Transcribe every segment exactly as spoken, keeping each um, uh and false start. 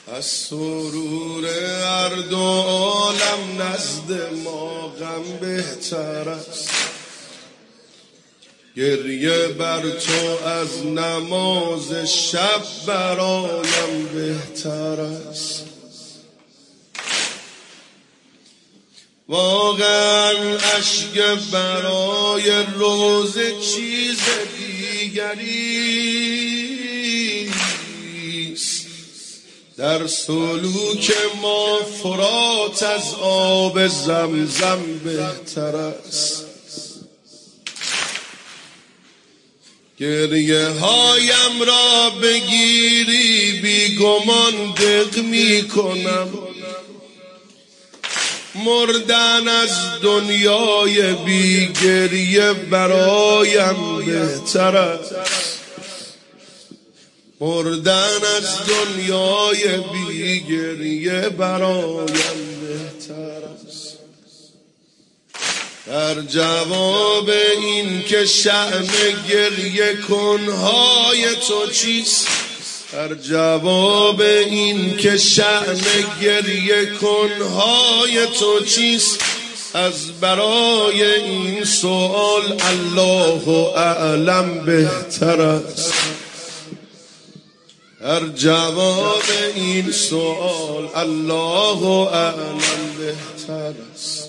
از سرور هر دو عالم نزد ما غم بهتر است. گریه بر تو از نماز شب برایم بهتر است. واقعا اشک برای روز چیز دیگری است. در سلوک ما فرات از آب زمزم بهتر است. گریه هایم را بگیری بی گمان دق می کنم. مردن از دنیای بی گریه برایم بهتر است. مردن از دنیای بی گریه برایم بهتر است. در جواب این که شأن گریه کنهای تو چیست، در جواب این که شأن گریه کنهای تو چیست، از برای این سوال الله اعلم بهتر است. در جواب این سوال الله اعلم بهتر است.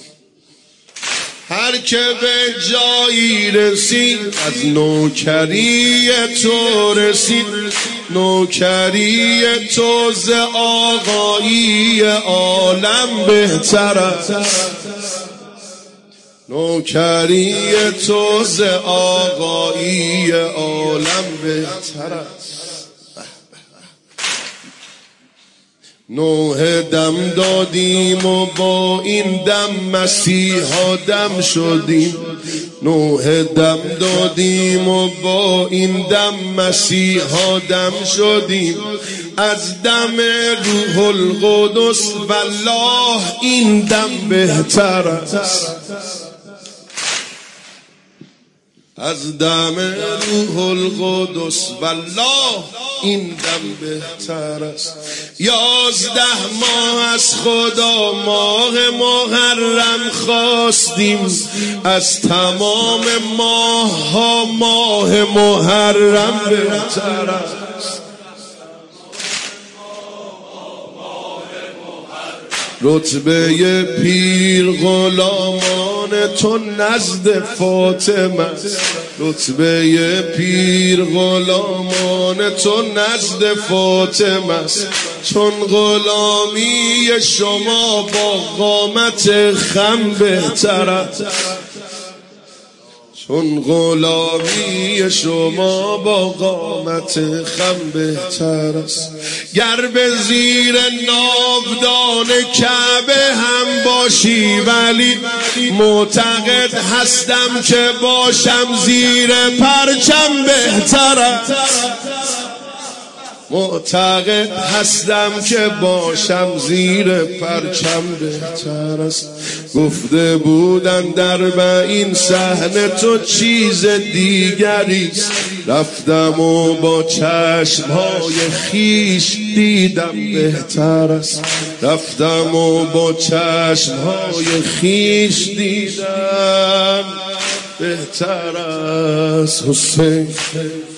هر که به جایی رسید از نوکری تو رسید، نوکری تو ز آقایی عالم بهتر است. نوکری تو ز آقایی عالم بهتر است. نوح دم دادیم و با این دم مسیحا دم شدیم. نوح دم دادیم و با این دم مسیحا دم شدیم. از دم روح القدس والله این دم بهتر است. از دم روح القدس والله این دم بهتر است. یازده ماه از خدا ماه محرم خواستیم، از تمام ماه ها ماه محرم بهتر است. رتبه پیر غلامان تو نزد فاطمه است. رتبه پیر غلامان تو نزد فاطمه است. چون غلامی شما با قامت خم بهتر است. چون غلامی شما با قامت خم بهتر است. گر به زیر ناودان کعبه هم باشی ولی معتقد هستم که باشم زیر پرچم بهتر است. معتقد هستم که باشم زیر پرچم بهتر است. گفته بودن در این صحنه تو چیز دیگریست. رفتم و با چشمهای خیش دیدم بهتر است. رفتم و با چشمهای خیش دیدم بهتر است. حسین